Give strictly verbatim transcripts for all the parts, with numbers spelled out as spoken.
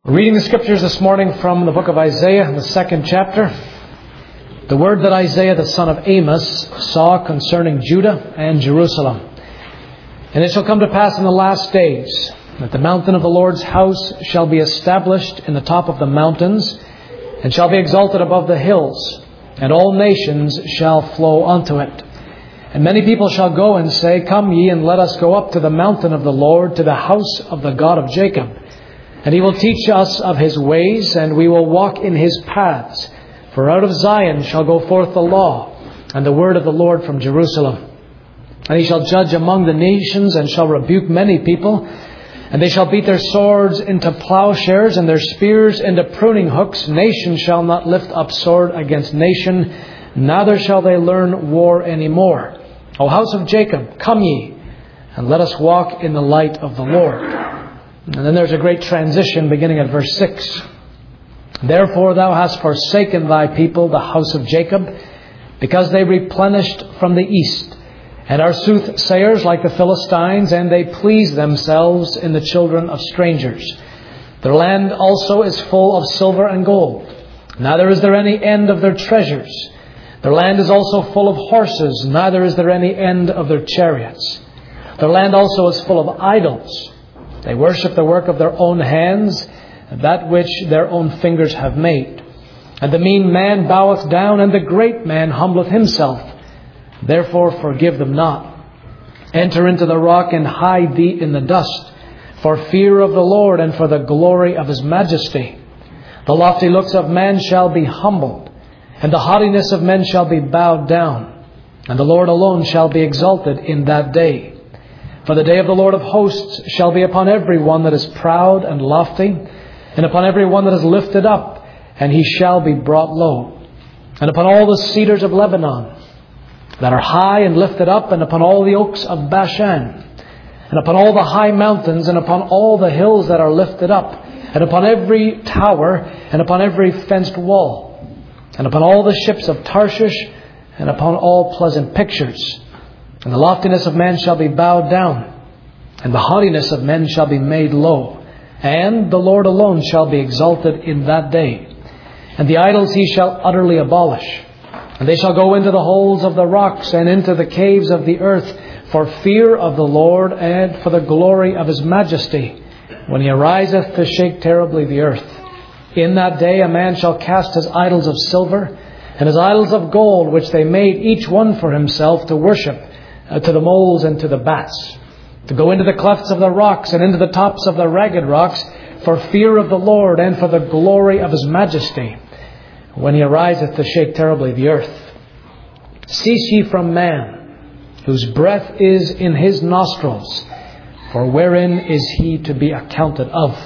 We're reading the Scriptures this morning from the book of Isaiah, the second chapter. The word that Isaiah, the son of Amos, saw concerning Judah and Jerusalem. And it shall come to pass in the last days that the mountain of the Lord's house shall be established in the top of the mountains, and shall be exalted above the hills, and all nations shall flow unto it. And many people shall go and say, Come ye, and let us go up to the mountain of the Lord, to the house of the God of Jacob. And he will teach us of his ways, and we will walk in his paths. For out of Zion shall go forth the law, and the word of the Lord from Jerusalem. And he shall judge among the nations, and shall rebuke many people. And they shall beat their swords into plowshares, and their spears into pruning hooks. Nation shall not lift up sword against nation, neither shall they learn war any more. O house of Jacob, come ye, and let us walk in the light of the Lord. And then there's a great transition beginning at verse six. Therefore thou hast forsaken thy people, the house of Jacob, because they replenished from the east, and are soothsayers like the Philistines, and they please themselves in the children of strangers. Their land also is full of silver and gold, neither is there any end of their treasures. Their land is also full of horses, neither is there any end of their chariots. Their land also is full of idols. They worship the work of their own hands, that which their own fingers have made. And the mean man boweth down, and the great man humbleth himself. Therefore forgive them not. Enter into the rock, and hide thee in the dust, for fear of the Lord, and for the glory of his majesty. The lofty looks of man shall be humbled, and the haughtiness of men shall be bowed down. And the Lord alone shall be exalted in that day. For the day of the Lord of hosts shall be upon every one that is proud and lofty, and upon every one that is lifted up, and he shall be brought low. And upon all the cedars of Lebanon that are high and lifted up, and upon all the oaks of Bashan, and upon all the high mountains, and upon all the hills that are lifted up, and upon every tower, and upon every fenced wall, and upon all the ships of Tarshish, and upon all pleasant pictures. And the loftiness of men shall be bowed down, and the haughtiness of men shall be made low. And the Lord alone shall be exalted in that day. And the idols he shall utterly abolish. And they shall go into the holes of the rocks, and into the caves of the earth, for fear of the Lord, and for the glory of his majesty, when he ariseth to shake terribly the earth. In that day a man shall cast his idols of silver, and his idols of gold, which they made each one for himself to worship, Uh, to the moles and to the bats, to go into the clefts of the rocks and into the tops of the ragged rocks, for fear of the Lord and for the glory of his majesty, when he ariseth to shake terribly the earth. Cease ye from man, whose breath is in his nostrils, for wherein is he to be accounted of?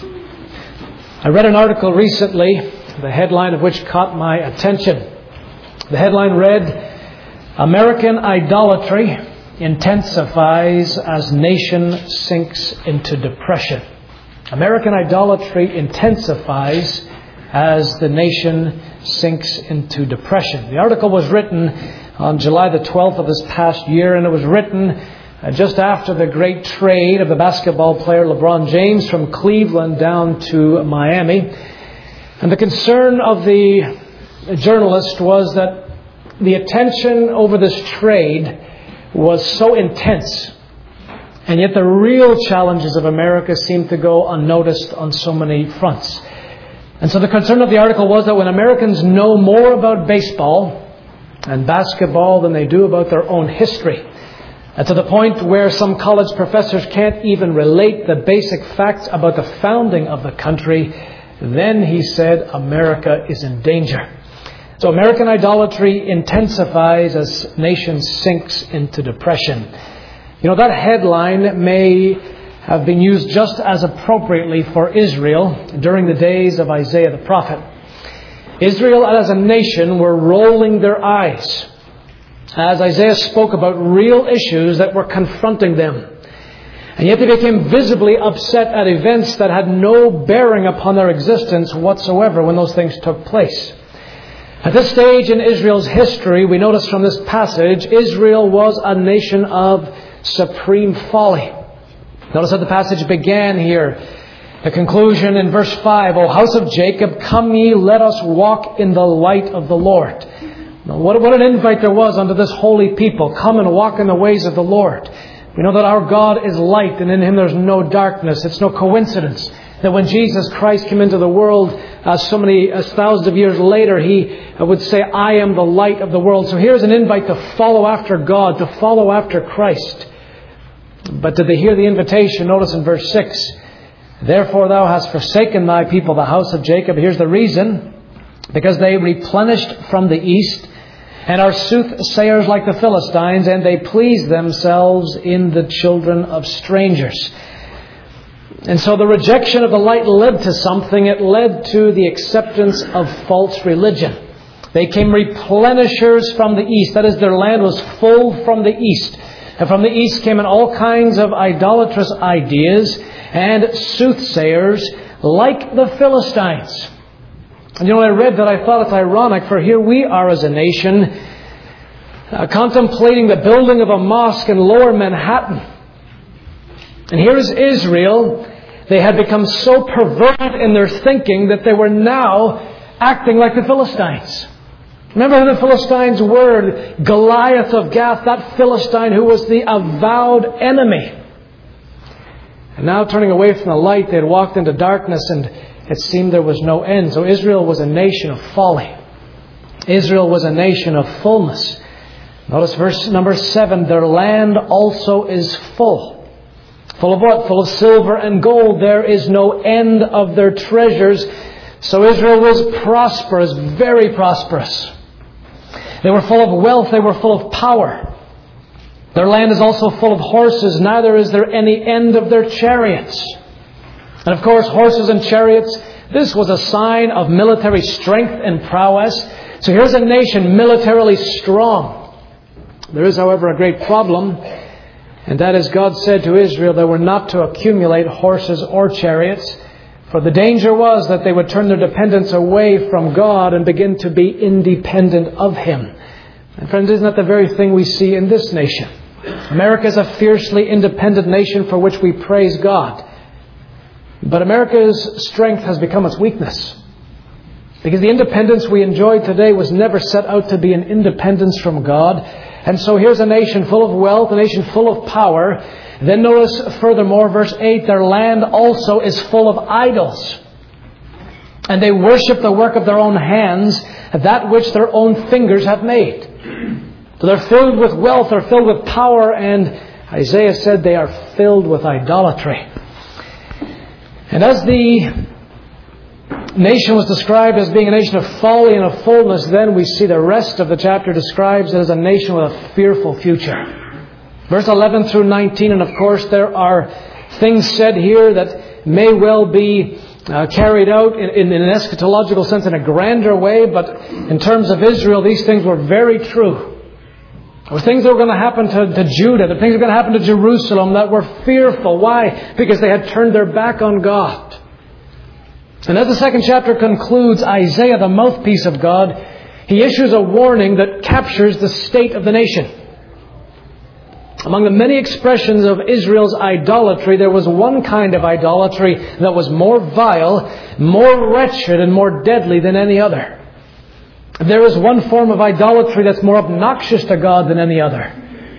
I read an article recently, the headline of which caught my attention. The headline read, American idolatry intensifies as nation sinks into depression. American idolatry intensifies as the nation sinks into depression. The article was written on July the twelfth of this past year, and it was written just after the great trade of the basketball player LeBron James from Cleveland down to Miami. And the concern of the journalist was that the attention over this trade was so intense, and yet the real challenges of America seemed to go unnoticed on so many fronts. And so the concern of the article was that when Americans know more about baseball and basketball than they do about their own history, and to the point where some college professors can't even relate the basic facts about the founding of the country, then he said America is in danger. So American idolatry intensifies as nation sinks into depression. You know, that headline may have been used just as appropriately for Israel during the days of Isaiah the prophet. Israel as a nation were rolling their eyes as Isaiah spoke about real issues that were confronting them. And yet they became visibly upset at events that had no bearing upon their existence whatsoever when those things took place. At this stage in Israel's history, we notice from this passage, Israel was a nation of supreme folly. Notice how the passage began here. The conclusion in verse five, O house of Jacob, come ye, let us walk in the light of the Lord. Now, what, what an invite there was unto this holy people. Come and walk in the ways of the Lord. We know that our God is light, and in Him there's no darkness. It's no coincidence that when Jesus Christ came into the world uh, so many uh, thousands of years later, He uh, would say, I am the light of the world. So here's an invite to follow after God, to follow after Christ. But did they hear the invitation? Notice in verse six, Therefore thou hast forsaken thy people, the house of Jacob. Here's the reason. Because they replenished from the east, and are soothsayers like the Philistines, and they please themselves in the children of strangers. And so the rejection of the light led to something. It led to the acceptance of false religion. They came replenishers from the east. That is, their land was full from the east. And from the east came in all kinds of idolatrous ideas and soothsayers like the Philistines. And you know, I read that, I thought it's ironic, for here we are as a nation uh, contemplating the building of a mosque in Lower Manhattan. And here is Israel. They had become so perverted in their thinking that they were now acting like the Philistines. Remember who the Philistines were? Goliath of Gath, that Philistine who was the avowed enemy. And now, turning away from the light, they had walked into darkness, and it seemed there was no end. So Israel was a nation of folly. Israel was a nation of fullness. Notice verse number seven. Their land also is full. Full of what? Full of silver and gold. There is no end of their treasures. So Israel was prosperous, very prosperous. They were full of wealth. They were full of power. Their land is also full of horses. Neither is there any end of their chariots. And of course, horses and chariots, this was a sign of military strength and prowess. So here's a nation militarily strong. There is, however, a great problem. And that is, God said to Israel they were not to accumulate horses or chariots. For the danger was that they would turn their dependence away from God and begin to be independent of Him. And friends, isn't that the very thing we see in this nation? America is a fiercely independent nation for which we praise God. But America's strength has become its weakness. Because the independence we enjoy today was never set out to be an independence from God. And so here's a nation full of wealth, a nation full of power. Then notice furthermore, verse eight, their land also is full of idols. And they worship the work of their own hands, that which their own fingers have made. So they're filled with wealth, they're filled with power, and Isaiah said they are filled with idolatry. And as the nation was described as being a nation of folly and of fullness, then we see the rest of the chapter describes it as a nation with a fearful future. Verse eleven through nineteen, and of course there are things said here that may well be uh, carried out in, in an eschatological sense in a grander way, but in terms of Israel, these things were very true. There were things that were going to happen to, to Judah, the things that were going to happen to Jerusalem that were fearful. Why? Because they had turned their back on God. And as the second chapter concludes, Isaiah, the mouthpiece of God, he issues a warning that captures the state of the nation. Among the many expressions of Israel's idolatry, there was one kind of idolatry that was more vile, more wretched, and more deadly than any other. There is one form of idolatry that's more obnoxious to God than any other.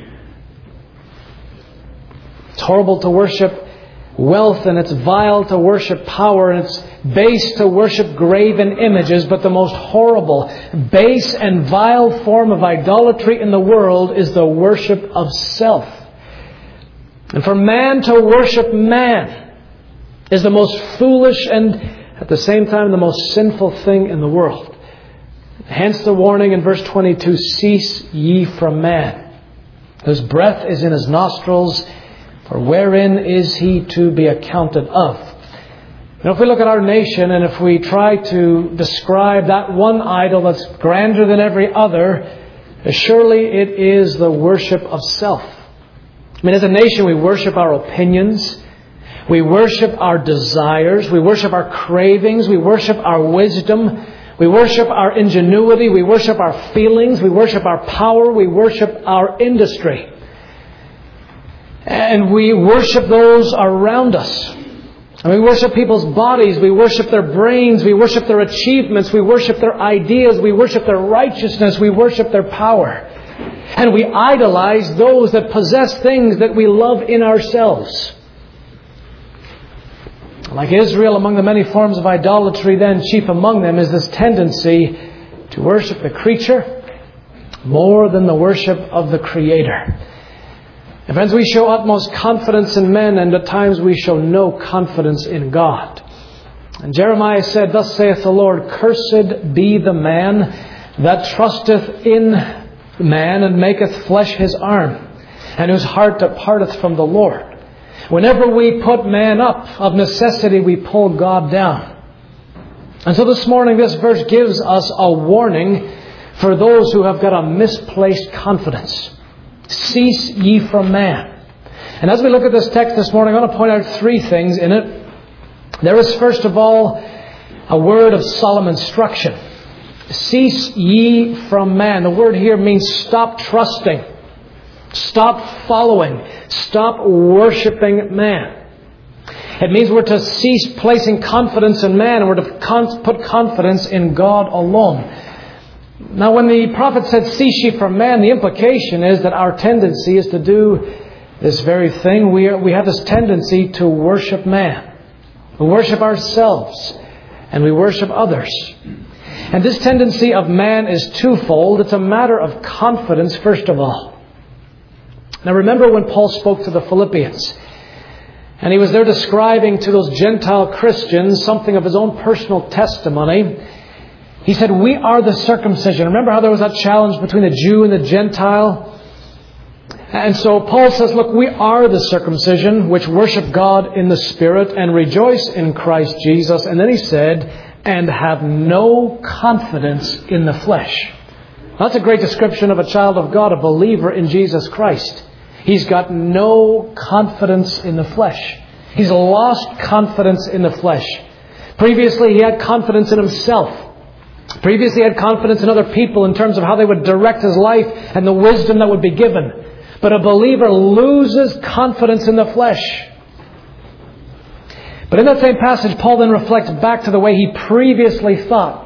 It's horrible to worship wealth, and it's vile to worship power, and it's base to worship graven images. But the most horrible, base and vile form of idolatry in the world is the worship of self. And for man to worship man is the most foolish and at the same time the most sinful thing in the world. Hence the warning in verse twenty-two, cease ye from man, whose breath is in his nostrils, for wherein is he to be accounted of? Now, if we look at our nation and if we try to describe that one idol that's grander than every other, surely it is the worship of self. I mean, as a nation, we worship our opinions. We worship our desires. We worship our cravings. We worship our wisdom. We worship our ingenuity. We worship our feelings. We worship our power. We worship our industry. And we worship those around us. And we worship people's bodies, we worship their brains, we worship their achievements, we worship their ideas, we worship their righteousness, we worship their power. And we idolize those that possess things that we love in ourselves. Like Israel, among the many forms of idolatry, then chief among them is this tendency to worship the creature more than the worship of the Creator. And friends, we show utmost confidence in men, and at times we show no confidence in God. And Jeremiah said, "Thus saith the Lord, Cursed be the man that trusteth in man, and maketh flesh his arm, and whose heart departeth from the Lord." Whenever we put man up, of necessity we pull God down. And so this morning this verse gives us a warning for those who have got a misplaced confidence. Cease ye from man. And as we look at this text this morning, I want to point out three things in it. There is first of all a word of solemn instruction. Cease ye from man. The word here means stop trusting. Stop following. Stop worshipping man. It means we're to cease placing confidence in man, and we're to con- put confidence in God alone. Now, when the prophet said, "Cease ye from man," the implication is that our tendency is to do this very thing. We are, we have this tendency to worship man. We worship ourselves, and we worship others. And this tendency of man is twofold. It's a matter of confidence, first of all. Now, remember when Paul spoke to the Philippians, and he was there describing to those Gentile Christians something of his own personal testimony. He said, "We are the circumcision." Remember how there was that challenge between the Jew and the Gentile? And so Paul says, look, we are the circumcision which worship God in the Spirit and rejoice in Christ Jesus. And then he said, and have no confidence in the flesh. That's a great description of a child of God, a believer in Jesus Christ. He's got no confidence in the flesh. He's lost confidence in the flesh. Previously, he had confidence in himself. Previously, he had confidence in other people in terms of how they would direct his life and the wisdom that would be given. But a believer loses confidence in the flesh. But in that same passage, Paul then reflects back to the way he previously thought.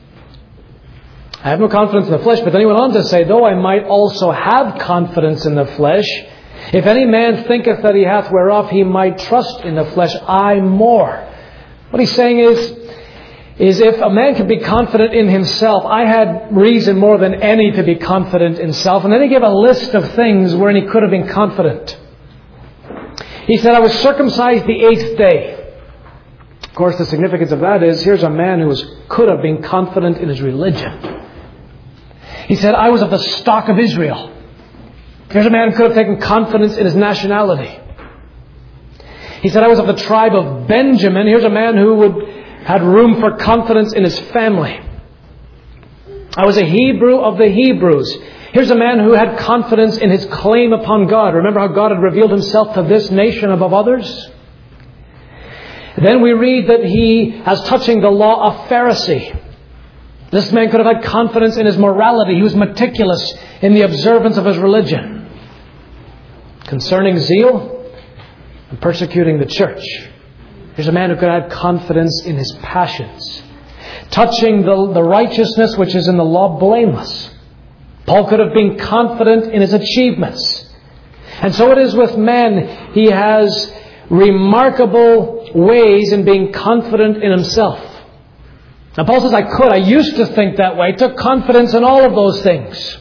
I have no confidence in the flesh, but then he went on to say, though I might also have confidence in the flesh, if any man thinketh that he hath whereof he might trust in the flesh, I more. What he's saying is, is if a man could be confident in himself, I had reason more than any to be confident in self. And then he gave a list of things wherein he could have been confident. He said, I was circumcised the eighth day. Of course, the significance of that is, here's a man who was, could have been confident in his religion. He said, I was of the stock of Israel. Here's a man who could have taken confidence in his nationality. He said, I was of the tribe of Benjamin. Here's a man who would had room for confidence in his family. I was a Hebrew of the Hebrews. Here's a man who had confidence in his claim upon God. Remember how God had revealed himself to this nation above others? Then we read that he, as touching the law, a Pharisee. This man could have had confidence in his morality. He was meticulous in the observance of his religion. Concerning zeal and persecuting the church. Here's a man who could have confidence in his passions. Touching the, the righteousness which is in the law, blameless. Paul could have been confident in his achievements. And so it is with men. He has remarkable ways in being confident in himself. Now Paul says, I could. I used to think that way. I took confidence in all of those things.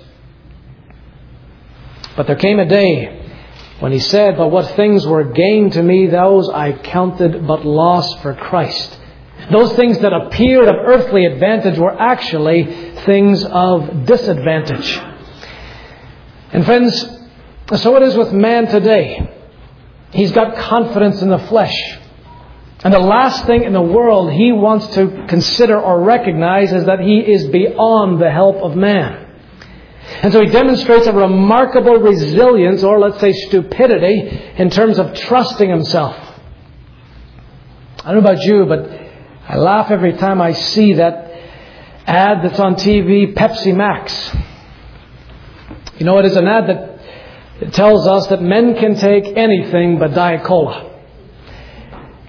But there came a day when he said, but what things were gain to me, those I counted but loss for Christ. Those things that appeared of earthly advantage were actually things of disadvantage. And friends, so it is with man today. He's got confidence in the flesh. And the last thing in the world he wants to consider or recognize is that he is beyond the help of man. And so he demonstrates a remarkable resilience, or let's say stupidity, in terms of trusting himself. I don't know about you, but I laugh every time I see that ad that's on T V, Pepsi Max. You know, it is an ad that tells us that men can take anything but Diet Cola.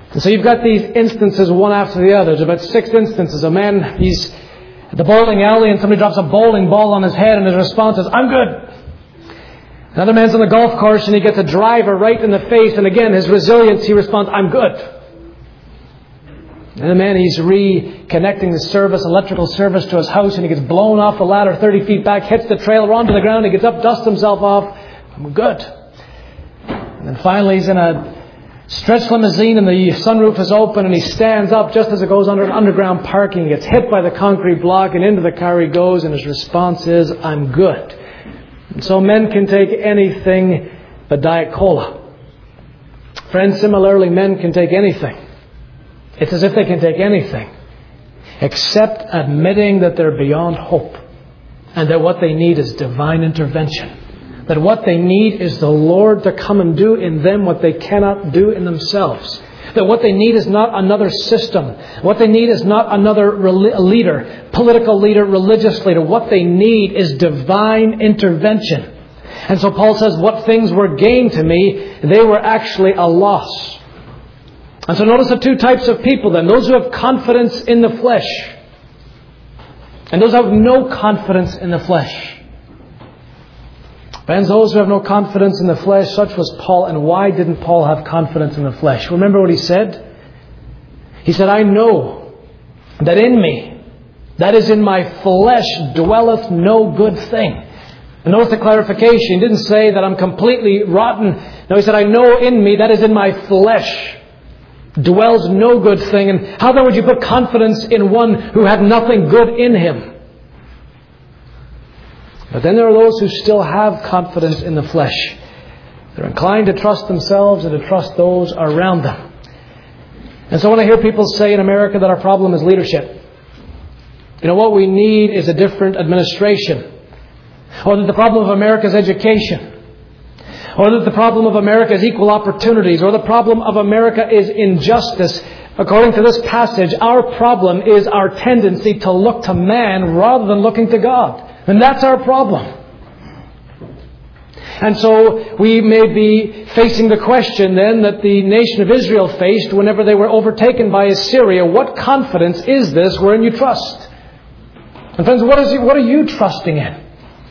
And so you've got these instances one after the other. There's about six instances. A man, he's at the bowling alley and somebody drops a bowling ball on his head and his response is, I'm good. Another man's on the golf course and he gets a driver right in the face, and again, his resilience, he responds, I'm good. And the man, he's reconnecting the service, electrical service to his house, and he gets blown off the ladder thirty feet back, hits the trailer onto the ground, he gets up, dusts himself off. I'm good. And then finally he's in a stretch limousine and the sunroof is open and he stands up just as it goes under an underground parking. He gets hit by the concrete block and into the car he goes, and his response is, I'm good. And so men can take anything but Diet Cola. Friends, similarly, men can take anything. It's as if they can take anything except admitting that they're beyond hope and that what they need is divine intervention. That what they need is the Lord to come and do in them what they cannot do in themselves. That what they need is not another system. What they need is not another leader, political leader, religious leader. What they need is divine intervention. And so Paul says, what things were gain to me, they were actually a loss. And so notice the two types of people then. Those who have confidence in the flesh. And those who have no confidence in the flesh. Friends, those who have no confidence in the flesh, such was Paul. And why didn't Paul have confidence in the flesh? Remember what he said? He said, I know that in me, that is in my flesh, dwelleth no good thing. And notice the clarification. He didn't say that I'm completely rotten. No, he said, I know in me, that is in my flesh, dwells no good thing. And how then would you put confidence in one who had nothing good in him? But then there are those who still have confidence in the flesh. They're inclined to trust themselves and to trust those around them. And so when I hear people say in America that our problem is leadership, you know, what we need is a different administration. Or that the problem of America is education. Or that the problem of America is equal opportunities. Or the problem of America is injustice. According to this passage, our problem is our tendency to look to man rather than looking to God. And that's our problem. And so we may be facing the question then that the nation of Israel faced whenever they were overtaken by Assyria. What confidence is this wherein you trust? And friends, what is it, what are you trusting in?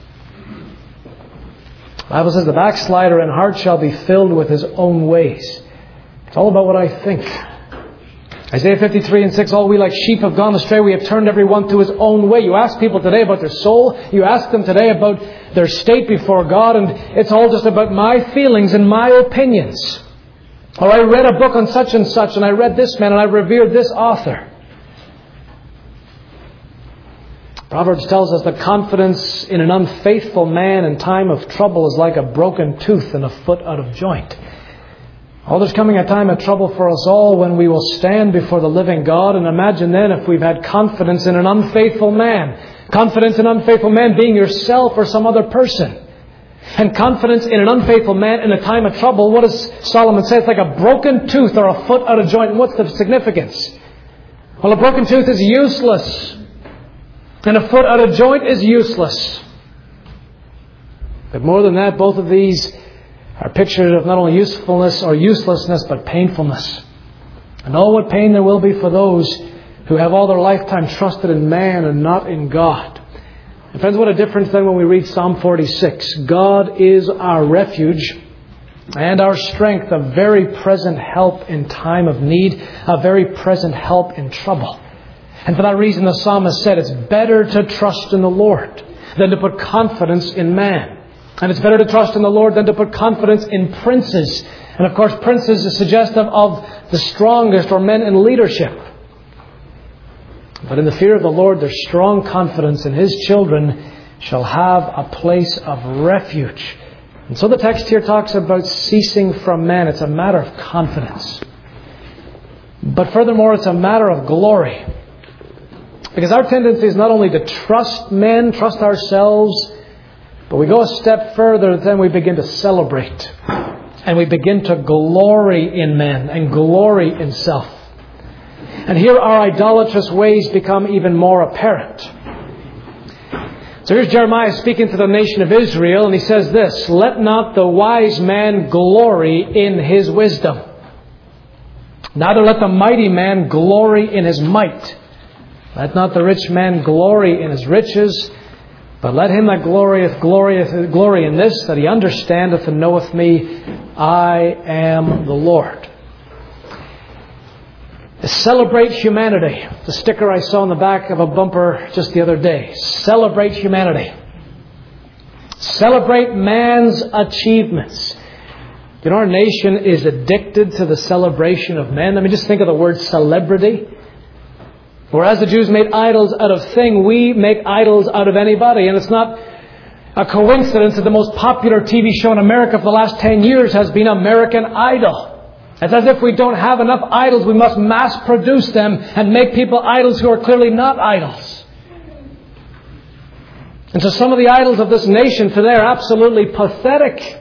The Bible says the backslider in heart shall be filled with his own ways. It's all about what I think. Isaiah fifty-three and six, all we like sheep have gone astray. We have turned every one to his own way. You ask people today about their soul. You ask them today about their state before God. And it's all just about my feelings and my opinions. Or I read a book on such and such. And I read this man and I revered this author. Proverbs tells us that confidence in an unfaithful man in time of trouble is like a broken tooth and a foot out of joint. Oh, there's coming a time of trouble for us all when we will stand before the living God. And imagine then if we've had confidence in an unfaithful man. Confidence in an unfaithful man being yourself or some other person. And confidence in an unfaithful man in a time of trouble. What does Solomon say? It's like a broken tooth or a foot out of joint. And what's the significance? Well, a broken tooth is useless. And a foot out of joint is useless. But more than that, both of these are pictures of not only usefulness or uselessness, but painfulness. And oh, what pain there will be for those who have all their lifetime trusted in man and not in God. And friends, what a difference then when we read Psalm forty-six. God is our refuge and our strength, a very present help in time of need, a very present help in trouble. And for that reason, the psalmist said, it's better to trust in the Lord than to put confidence in man. And it's better to trust in the Lord than to put confidence in princes. And of course, princes is suggestive of the strongest or men in leadership. But in the fear of the Lord, there's strong confidence in His children shall have a place of refuge. And so the text here talks about ceasing from man. It's a matter of confidence. But furthermore, it's a matter of glory. Because our tendency is not only to trust men, trust ourselves, but we go a step further, then we begin to celebrate. And we begin to glory in men and glory in self. And here our idolatrous ways become even more apparent. So here's Jeremiah speaking to the nation of Israel, and he says this, let not the wise man glory in his wisdom. Neither let the mighty man glory in his might. Let not the rich man glory in his riches, but let him that glorieth, glorieth, glory in this, that he understandeth and knoweth me, I am the Lord. Celebrate humanity. The sticker I saw on the back of a bumper just the other day. Celebrate humanity. Celebrate man's achievements. You know, our nation is addicted to the celebration of men. I mean, just think of the word celebrity. Whereas the Jews made idols out of thing, we make idols out of anybody. And it's not a coincidence that the most popular T V show in America for the last ten years has been American Idol. It's as if we don't have enough idols, we must mass produce them and make people idols who are clearly not idols. And so some of the idols of this nation today are absolutely pathetic.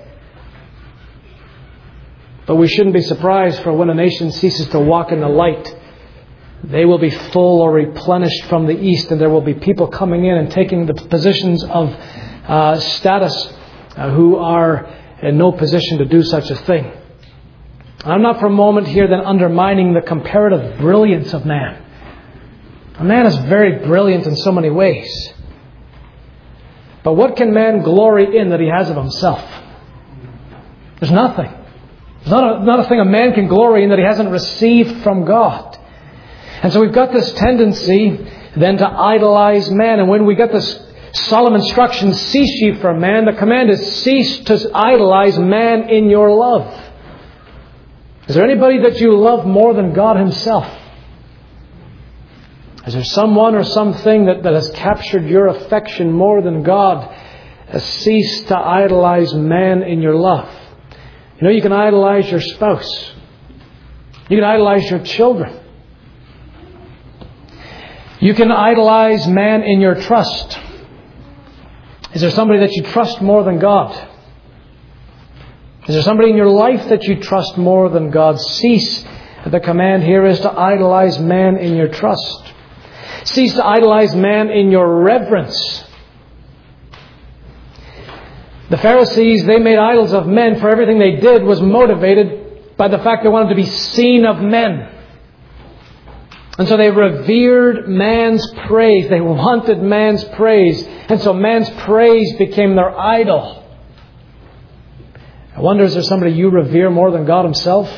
But we shouldn't be surprised, for when a nation ceases to walk in the light, they will be full or replenished from the east, and there will be people coming in and taking the positions of uh, status uh, who are in no position to do such a thing. I'm not for a moment here then undermining the comparative brilliance of man. A man is very brilliant in so many ways. But what can man glory in that he has of himself? There's nothing. There's not a, not a thing a man can glory in that he hasn't received from God. And so we've got this tendency then to idolize man. And when we get this solemn instruction, cease ye from man, the command is cease to idolize man in your love. Is there anybody that you love more than God Himself? Is there someone or something that, that has captured your affection more than God? Cease to idolize man in your love. You know, you can idolize your spouse. You can idolize your children. You can idolize man in your trust. Is there somebody that you trust more than God? Is there somebody in your life that you trust more than God? Cease. The command here is to idolize man in your trust. Cease to idolize man in your reverence. The Pharisees, they made idols of men, for everything they did was motivated by the fact they wanted to be seen of men. And so they revered man's praise. They wanted man's praise. And so man's praise became their idol. I wonder, is there somebody you revere more than God Himself?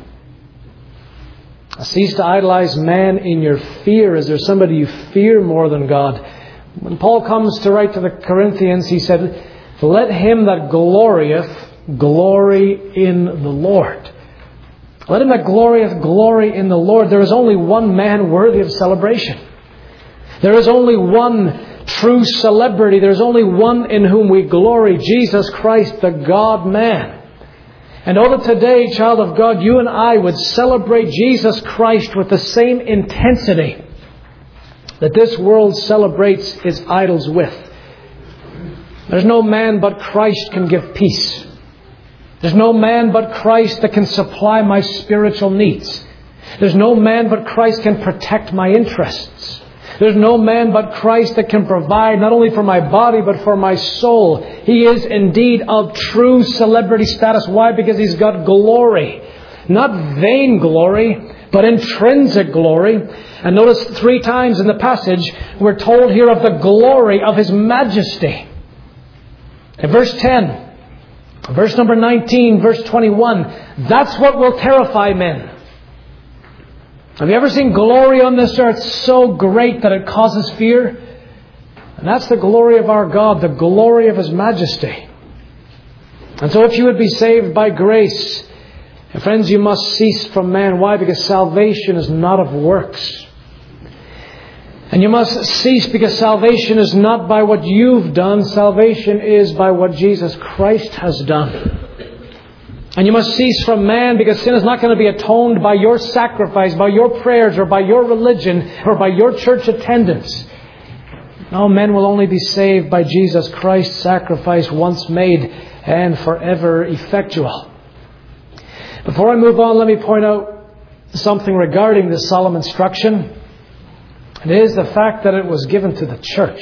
Cease to idolize man in your fear. Is there somebody you fear more than God? When Paul comes to write to the Corinthians, he said, let him that glorieth glory in the Lord. Let him that glorieth glory in the Lord. There is only one man worthy of celebration. There is only one true celebrity. There is only one in whom we glory, Jesus Christ, the God-man. And oh, that today, child of God, you and I would celebrate Jesus Christ with the same intensity that this world celebrates its idols with. There's no man but Christ can give peace. There's no man but Christ that can supply my spiritual needs. There's no man but Christ can protect my interests. There's no man but Christ that can provide not only for my body but for my soul. He is indeed of true celebrity status. Why? Because He's got glory. Not vain glory, but intrinsic glory. And notice three times in the passage we're told here of the glory of His majesty. In verse ten, verse number nineteen, verse twenty-one, that's what will terrify men. Have you ever seen glory on this earth so great that it causes fear? And that's the glory of our God, the glory of His majesty. And so if you would be saved by grace, friends, you must cease from man. Why? Because salvation is not of works. And you must cease because salvation is not by what you've done. Salvation is by what Jesus Christ has done. And you must cease from man because sin is not going to be atoned by your sacrifice, by your prayers, or by your religion, or by your church attendance. No, men will only be saved by Jesus Christ's sacrifice, once made and forever effectual. Before I move on, let me point out something regarding this solemn instruction. It is the fact that it was given to the church.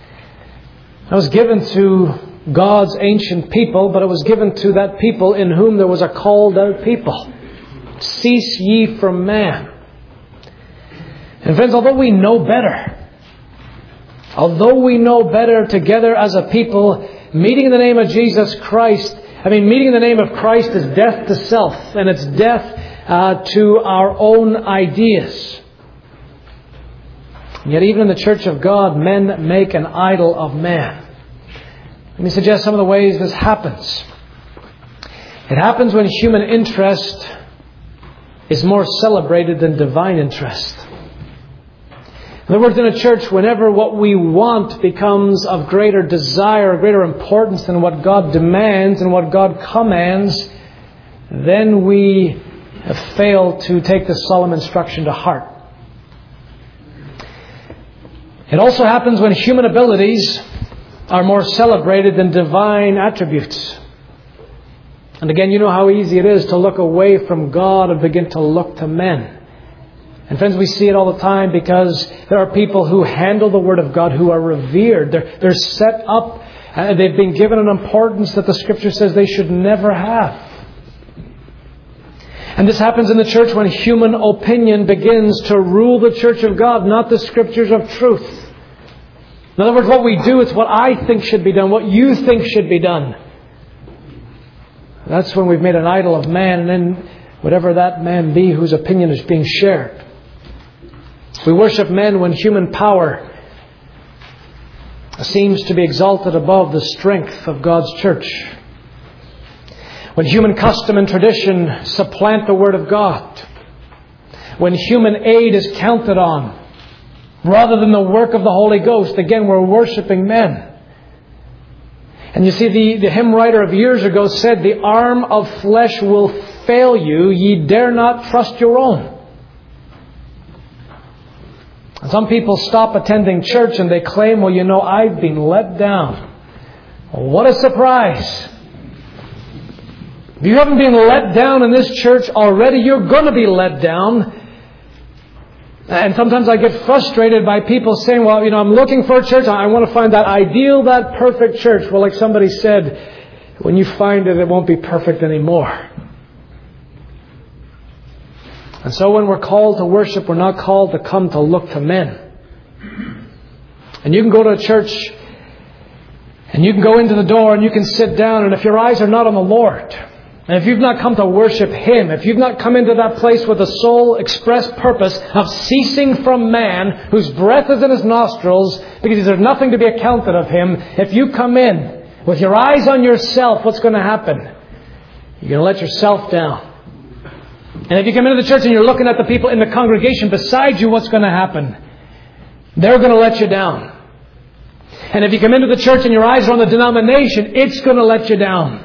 It was given to God's ancient people, but it was given to that people in whom there was a called out people. Cease ye from man. And friends, although we know better, although we know better together as a people, meeting in the name of Jesus Christ, I mean, meeting in the name of Christ is death to self, and it's death uh, to our own ideas. And yet even in the church of God, men make an idol of man. Let me suggest some of the ways this happens. It happens when human interest is more celebrated than divine interest. In other words, in a church, whenever what we want becomes of greater desire, greater importance than what God demands and what God commands, then we fail to take the solemn instruction to heart. It also happens when human abilities are more celebrated than divine attributes. And again, you know how easy it is to look away from God and begin to look to men. And friends, we see it all the time because there are people who handle the Word of God who are revered. They're, they're set up, uh, they've been given an importance that the Scripture says they should never have. And this happens in the church when human opinion begins to rule the church of God, not the Scriptures of truth. In other words, what we do is what I think should be done, what you think should be done. That's when we've made an idol of man, and then whatever that man be whose opinion is being shared. We worship men when human power seems to be exalted above the strength of God's church. When human custom and tradition supplant the Word of God. When human aid is counted on rather than the work of the Holy Ghost. Again, we're worshiping men. And you see, the, the hymn writer of years ago said, "The arm of flesh will fail you, ye dare not trust your own." And some people stop attending church and they claim, "Well, you know, I've been let down." Well, what a surprise. If you haven't been let down in this church already, you're going to be let down. And sometimes I get frustrated by people saying, "Well, you know, I'm looking for a church. I want to find that ideal, that perfect church." Well, like somebody said, when you find it, it won't be perfect anymore. And so when we're called to worship, we're not called to come to look to men. And you can go to a church and you can go into the door and you can sit down, and if your eyes are not on the Lord, and if you've not come to worship Him, if you've not come into that place with the sole express purpose of ceasing from man, whose breath is in his nostrils, because there's nothing to be accounted of him, if you come in with your eyes on yourself, what's going to happen? You're going to let yourself down. And if you come into the church and you're looking at the people in the congregation beside you, what's going to happen? They're going to let you down. And if you come into the church and your eyes are on the denomination, it's going to let you down.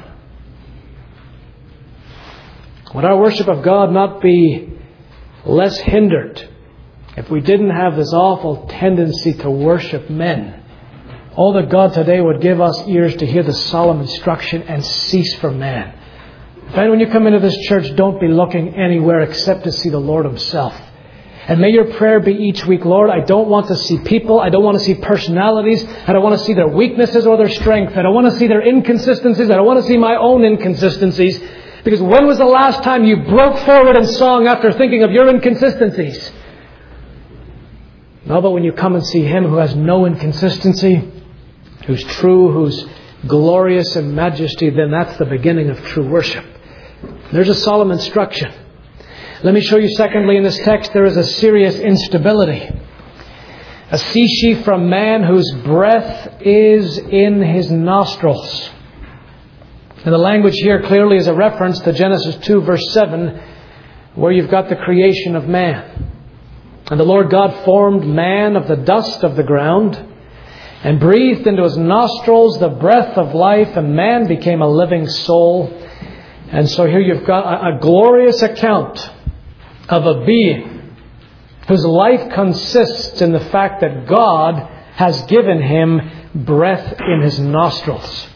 Would our worship of God not be less hindered if we didn't have this awful tendency to worship men? Oh, that God today would give us ears to hear the solemn instruction and cease from man. Friend, when you come into this church, don't be looking anywhere except to see the Lord Himself. And may your prayer be each week, "Lord, I don't want to see people. I don't want to see personalities. I don't want to see their weaknesses or their strength. I don't want to see their inconsistencies. I don't want to see my own inconsistencies." Because when was the last time you broke forward in song after thinking of your inconsistencies? No, but when you come and see Him who has no inconsistency, who's true, who's glorious in majesty, then that's the beginning of true worship. There's a solemn instruction. Let me show you secondly in this text there is a serious instability. A cease ye from man whose breath is in his nostrils. And the language here clearly is a reference to Genesis two verse seven, where you've got the creation of man. And the Lord God formed man of the dust of the ground and breathed into his nostrils the breath of life, and man became a living soul. And so here you've got a, a glorious account of a being whose life consists in the fact that God has given him breath in his nostrils.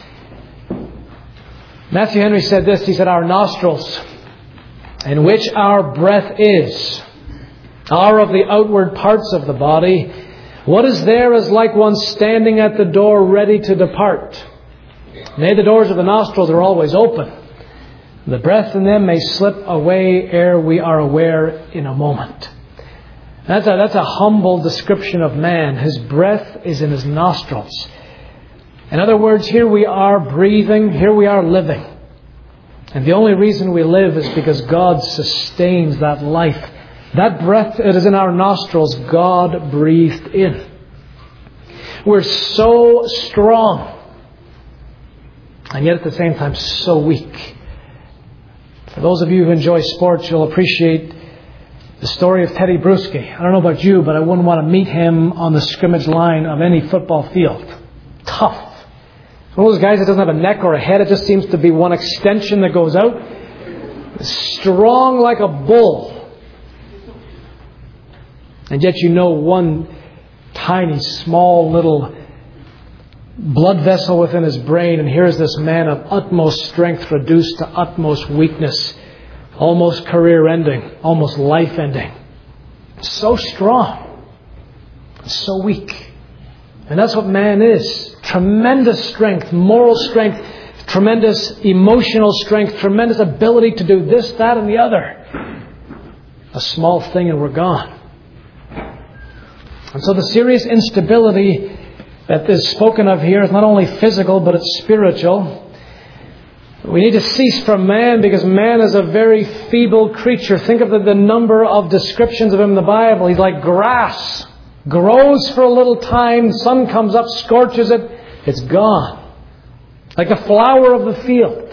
Matthew Henry said this. He said, "Our nostrils, in which our breath is, are of the outward parts of the body. What is there is like one standing at the door ready to depart. Nay, the doors of the nostrils are always open, The breath in them may slip away ere we are aware in a moment. That's a, that's a humble description of man. His breath is in his nostrils. In other words, here we are breathing, here we are living. And the only reason we live is because God sustains that life. That breath that is in our nostrils, God breathed in. We're so strong, and yet at the same time so weak. For those of you who enjoy sports, you'll appreciate the story of Teddy Bruschi. I don't know about you, but I wouldn't want to meet him on the scrimmage line of any football field. Tough. One of those guys that doesn't have a neck or a head. It just seems to be one extension that goes out. Strong like a bull. And yet you know one tiny, small, little blood vessel within his brain. And here's this man of utmost strength reduced to utmost weakness. Almost career-ending. Almost life-ending. So strong. So weak. And that's what man is. Tremendous strength, moral strength, tremendous emotional strength, tremendous ability to do this, that, and the other. A small thing and we're gone. And so the serious instability that is spoken of here is not only physical, but it's spiritual. We need to cease from man because man is a very feeble creature. Think of the, the number of descriptions of him in the Bible. He's like grass. Grows for a little time, sun comes up, scorches it, it's gone. Like the flower of the field.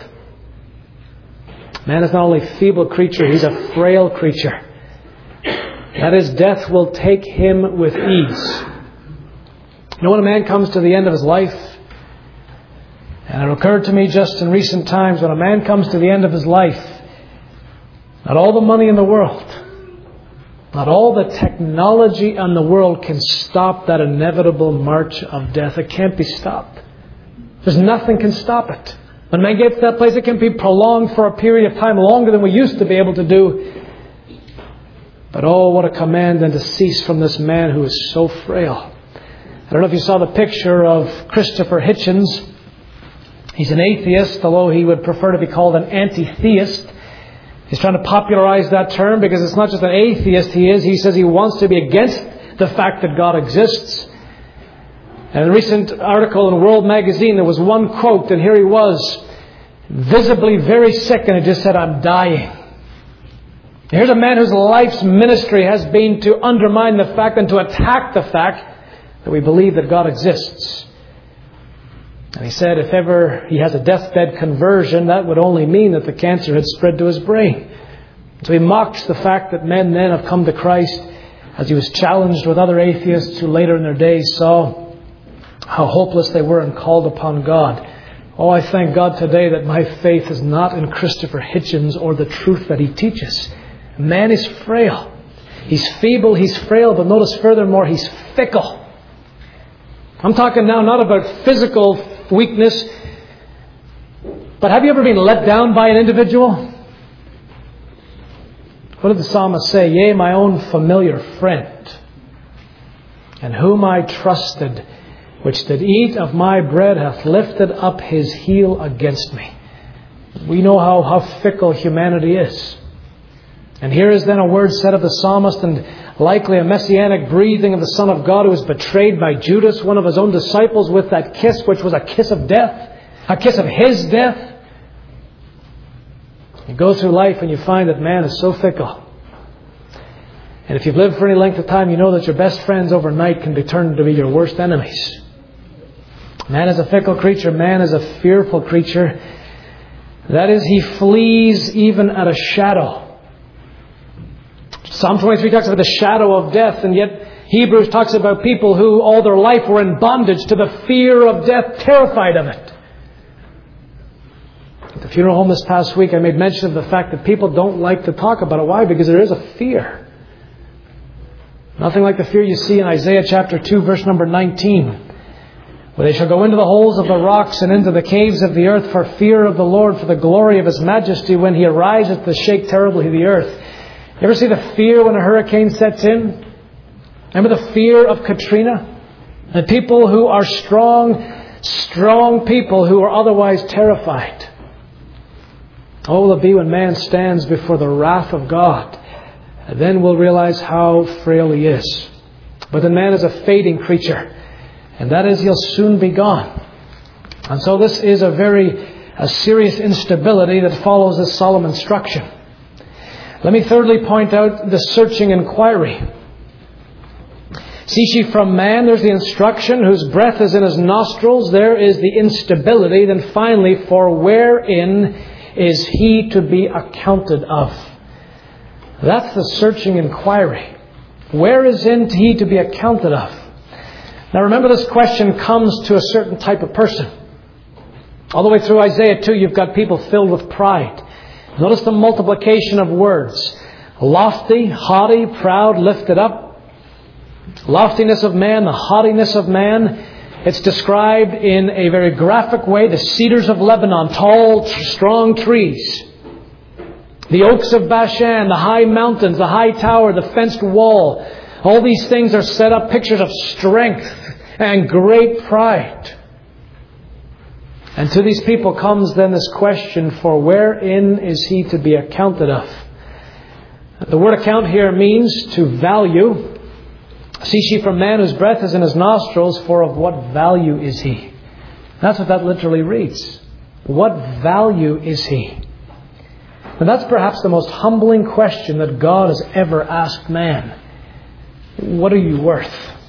Man is not only a feeble creature, he's a frail creature. That is, death will take him with ease. You know, when a man comes to the end of his life, and it occurred to me just in recent times, when a man comes to the end of his life, not all the money in the world, not all the technology in the world can stop that inevitable march of death. It can't be stopped. There's nothing can stop it. When man gets to that place, it can be prolonged for a period of time longer than we used to be able to do. But oh, what a command then to cease from this man who is so frail. I don't know if you saw the picture of Christopher Hitchens. He's an atheist, although he would prefer to be called an anti-theist. He's trying to popularize that term because it's not just an atheist he is. He says he wants to be against the fact that God exists. And in a recent article in World Magazine, there was one quote, and here he was, visibly very sick, and he just said, "I'm dying." Here's a man whose life's ministry has been to undermine the fact and to attack the fact that we believe that God exists. And he said if ever he has a deathbed conversion, that would only mean that the cancer had spread to his brain. So he mocks the fact that men then have come to Christ, as he was challenged with other atheists who later in their days saw how hopeless they were and called upon God. Oh, I thank God today that my faith is not in Christopher Hitchens or the truth that he teaches. Man is frail. He's feeble, he's frail, but notice furthermore, he's fickle. I'm talking now not about physical weakness, but have you ever been let down by an individual? What did the psalmist say? "Yea, my own familiar friend, in whom I trusted, which did eat of my bread, hath lifted up his heel against me." We know how, how fickle humanity is. And here is then a word said of the psalmist, and likely a messianic breathing of the Son of God, who was betrayed by Judas, one of his own disciples, with that kiss which was a kiss of death, a kiss of his death. You go through life and you find that man is so fickle. And if you've lived for any length of time, you know that your best friends overnight can be turned to be your worst enemies. Man is a fickle creature. Man is a fearful creature. That is, he flees even at a shadow. Psalm twenty-three talks about the shadow of death, and yet Hebrews talks about people who all their life were in bondage to the fear of death, terrified of it. At the funeral home this past week, I made mention of the fact that people don't like to talk about it. Why? Because there is a fear. Nothing like the fear you see in Isaiah chapter two, verse number nineteen. Where they shall go into the holes of the rocks and into the caves of the earth for fear of the Lord, for the glory of His majesty, when He arises to shake terribly the earth. You ever see the fear when a hurricane sets in? Remember the fear of Katrina? The people who are strong, strong people who are otherwise terrified. Oh, will it be when man stands before the wrath of God? And then we'll realize how frail he is. But then man is a fading creature. And that is, he'll soon be gone. And so this is a very a serious instability that follows this solemn instruction. Let me thirdly point out the searching inquiry. Cease ye from man, there's the instruction, whose breath is in his nostrils, there is the instability. Then finally, for wherein is he to be accounted of? That's the searching inquiry. Where is in he to be accounted of? Now remember, this question comes to a certain type of person. All the way through Isaiah two, you've got people filled with pride. Notice the multiplication of words. Lofty, haughty, proud, lifted up. Loftiness of man, the haughtiness of man. It's described in a very graphic way. The cedars of Lebanon, tall, strong trees. The oaks of Bashan, the high mountains, the high tower, the fenced wall. All these things are set up pictures of strength and great pride. And to these people comes then this question, for wherein is he to be accounted of? The word account here means to value. Cease ye from man whose breath is in his nostrils, for of what value is he? That's what that literally reads. What value is he? And that's perhaps the most humbling question that God has ever asked man. What are you worth?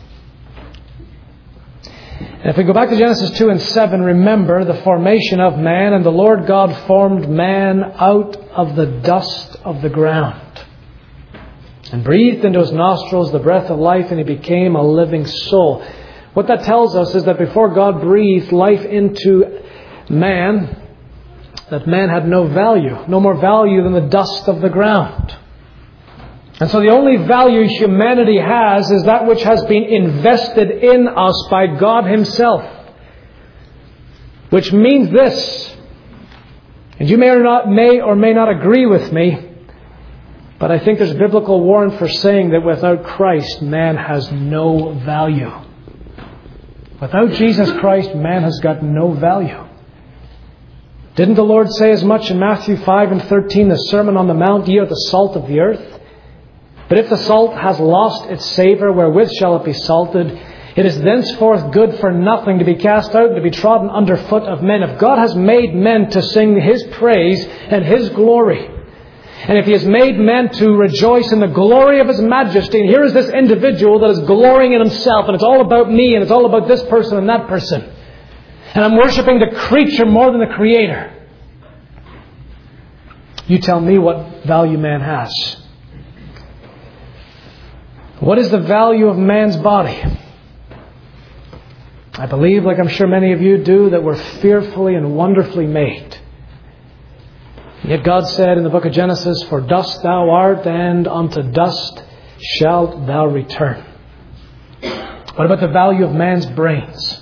And if we go back to Genesis two and seven, remember the formation of man, and the Lord God formed man out of the dust of the ground, and breathed into his nostrils the breath of life, and he became a living soul. What that tells us is that before God breathed life into man, that man had no value, no more value than the dust of the ground. And so the only value humanity has is that which has been invested in us by God Himself. Which means this, and you may or, not, may or may not agree with me, but I think there's biblical warrant for saying that without Christ, man has no value. Without Jesus Christ, man has got no value. Didn't the Lord say as much in Matthew five and thirteen, the Sermon on the Mount, ye are the salt of the earth? But if the salt has lost its savour, wherewith shall it be salted? It is thenceforth good for nothing, to be cast out and to be trodden under foot of men. If God has made men to sing His praise and His glory, and if He has made men to rejoice in the glory of His majesty, and here is this individual that is glorying in himself, and it's all about me, and it's all about this person and that person, and I'm worshipping the creature more than the Creator, you tell me what value man has. What is the value of man's body? I believe, like I'm sure many of you do, that we're fearfully and wonderfully made. Yet God said in the book of Genesis, for dust thou art, and unto dust shalt thou return. What about the value of man's brains?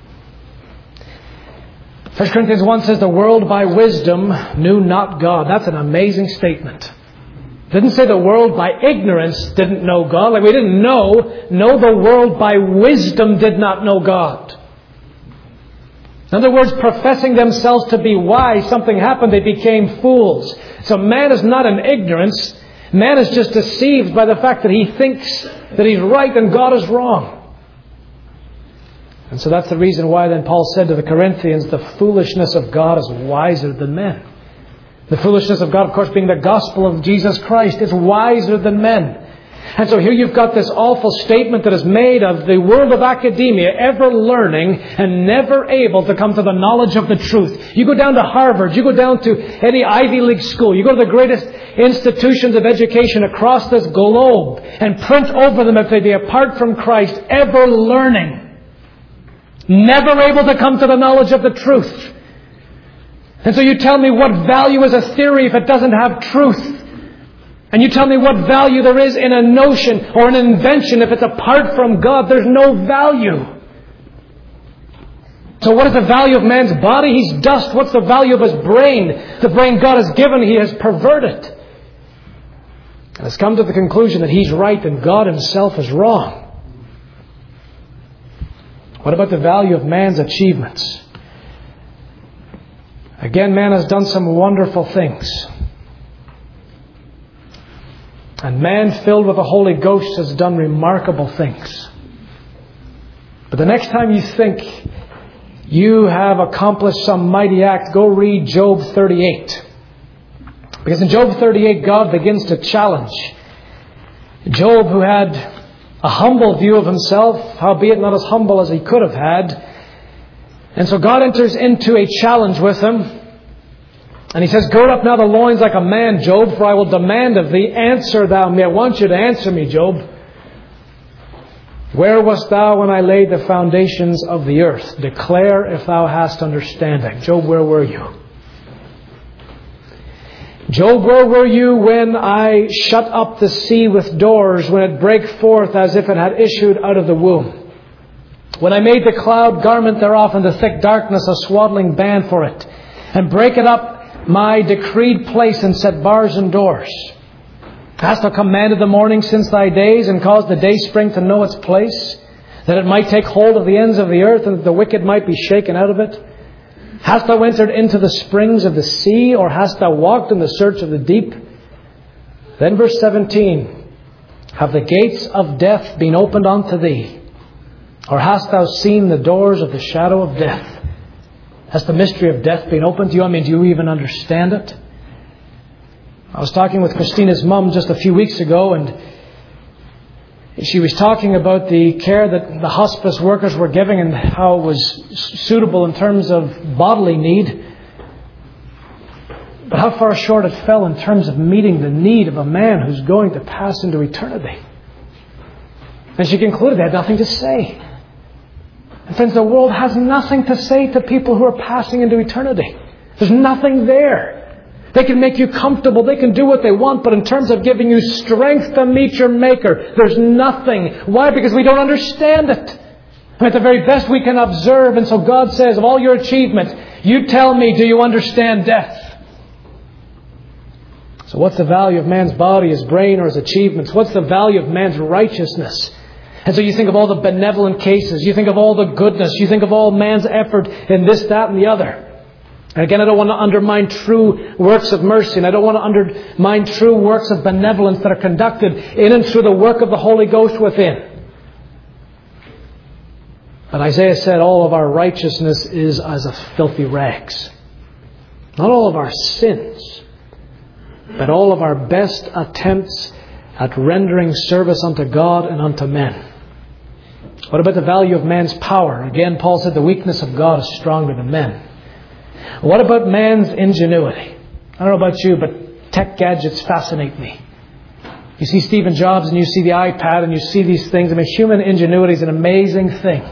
First Corinthians one says, the world by wisdom knew not God. That's an amazing statement. It didn't say the world by ignorance didn't know God. Like we didn't know. No, the world by wisdom did not know God. In other words, professing themselves to be wise, something happened, they became fools. So man is not in ignorance. Man is just deceived by the fact that he thinks that he's right and God is wrong. And so that's the reason why then Paul said to the Corinthians, the foolishness of God is wiser than men. The foolishness of God, of course, being the gospel of Jesus Christ, is wiser than men. And so here you've got this awful statement that is made of the world of academia, ever learning and never able to come to the knowledge of the truth. You go down to Harvard, you go down to any Ivy League school, you go to the greatest institutions of education across this globe and print over them if they be apart from Christ, ever learning, never able to come to the knowledge of the truth. And so you tell me what value is a theory if it doesn't have truth? And you tell me what value there is in a notion or an invention if it's apart from God? There's no value. So what is the value of man's body? He's dust. What's the value of his brain? The brain God has given, he has perverted. And has come to the conclusion that he's right and God Himself is wrong. What about the value of man's achievements? Again, man has done some wonderful things. And man filled with the Holy Ghost has done remarkable things. But the next time you think you have accomplished some mighty act, go read Job thirty-eight. Because in Job thirty-eight, God begins to challenge Job, who had a humble view of himself, howbeit not as humble as he could have had. And so God enters into a challenge with him. And he says, gird up now the loins like a man, Job, for I will demand of thee. Answer thou me. I want you to answer me, Job. Where wast thou when I laid the foundations of the earth? Declare if thou hast understanding. Job, where were you? Job, where were you when I shut up the sea with doors, when it brake forth as if it had issued out of the womb? When I made the cloud garment thereof and the thick darkness a swaddling band for it, and brake it up my decreed place and set bars and doors? Hast thou commanded the morning since thy days, and caused the day spring to know its place, that it might take hold of the ends of the earth, and that the wicked might be shaken out of it? Hast thou entered into the springs of the sea, or hast thou walked in the search of the deep? Then verse seventeen, have the gates of death been opened unto thee? Or hast thou seen the doors of the shadow of death? Has the mystery of death been opened to you? I mean, do you even understand it? I was talking with Christina's mum just a few weeks ago, and she was talking about the care that the hospice workers were giving and how it was suitable in terms of bodily need, but how far short it fell in terms of meeting the need of a man who's going to pass into eternity. And she concluded they had nothing to say. And friends, the world has nothing to say to people who are passing into eternity. There's nothing there. They can make you comfortable. They can do what they want. But in terms of giving you strength to meet your Maker, there's nothing. Why? Because we don't understand it. And at the very best we can observe. And so God says, of all your achievement, you tell me, do you understand death? So what's the value of man's body, his brain, or his achievements? What's the value of man's righteousness? And so you think of all the benevolent cases. You think of all the goodness. You think of all man's effort in this, that, and the other. And again, I don't want to undermine true works of mercy, and I don't want to undermine true works of benevolence that are conducted in and through the work of the Holy Ghost within. But Isaiah said all of our righteousness is as of filthy rags. Not all of our sins, but all of our best attempts at rendering service unto God and unto men. What about the value of man's power? Again, Paul said the weakness of God is stronger than men. What about man's ingenuity? I don't know about you, but tech gadgets fascinate me. You see Stephen Jobs and you see the iPad and you see these things. I mean, human ingenuity is an amazing thing.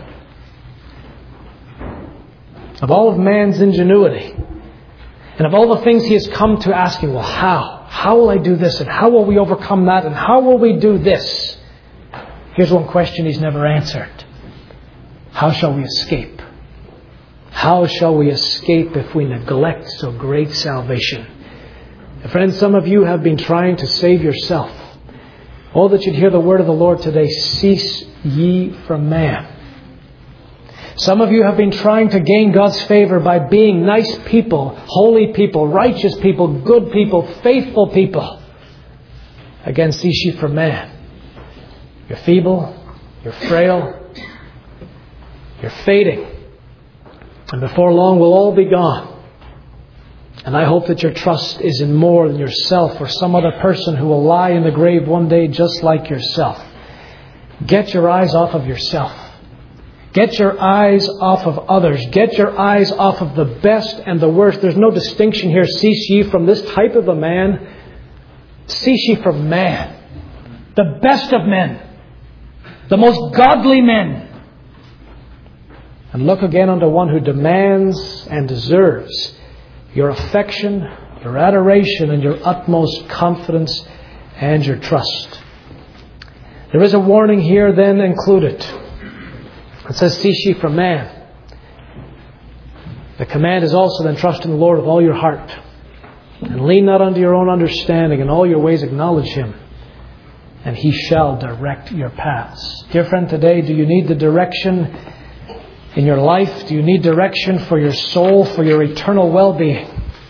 Of all of man's ingenuity, and of all the things he has come to asking, well, how? How will I do this? And how will we overcome that? And how will we do this? Here's one question he's never answered. How shall we escape? How shall we escape if we neglect so great salvation? And friends, some of you have been trying to save yourself. Oh, that you'd hear the word of the Lord today. Cease ye from man. Some of you have been trying to gain God's favor by being nice people, holy people, righteous people, good people, faithful people. Again, cease ye from man. You're feeble, you're frail, you're fading. And before long we'll all be gone. And I hope that your trust is in more than yourself or some other person who will lie in the grave one day just like yourself. Get your eyes off of yourself. Get your eyes off of others. Get your eyes off of the best and the worst. There's no distinction here. Cease ye from this type of a man. Cease ye from man. The best of men. The most godly men. And look again unto one who demands and deserves your affection, your adoration, and your utmost confidence and your trust. There is a warning here then included. It says, cease ye from man. The command is also then trust in the Lord with all your heart. And lean not unto your own understanding. In all your ways acknowledge Him. And He shall direct your paths. Dear friend, today, do you need the direction in your life? Do you need direction for your soul, for your eternal well-being?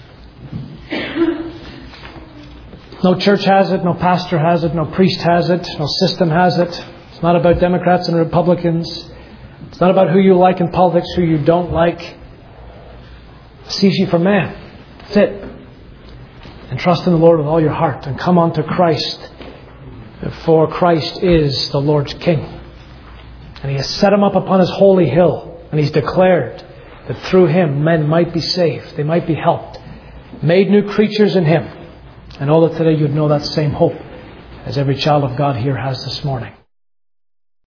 No church has it, no pastor has it, no priest has it, no system has it. It's not about Democrats and Republicans. It's not about who you like in politics, who you don't like. It's easy for man. That's it. And trust in the Lord with all your heart and come unto Christ, for Christ is the Lord's King. And He has set Him up upon His holy hill, and He's declared that through Him men might be saved, they might be helped, made new creatures in Him. And all that today you'd know that same hope as every child of God here has this morning.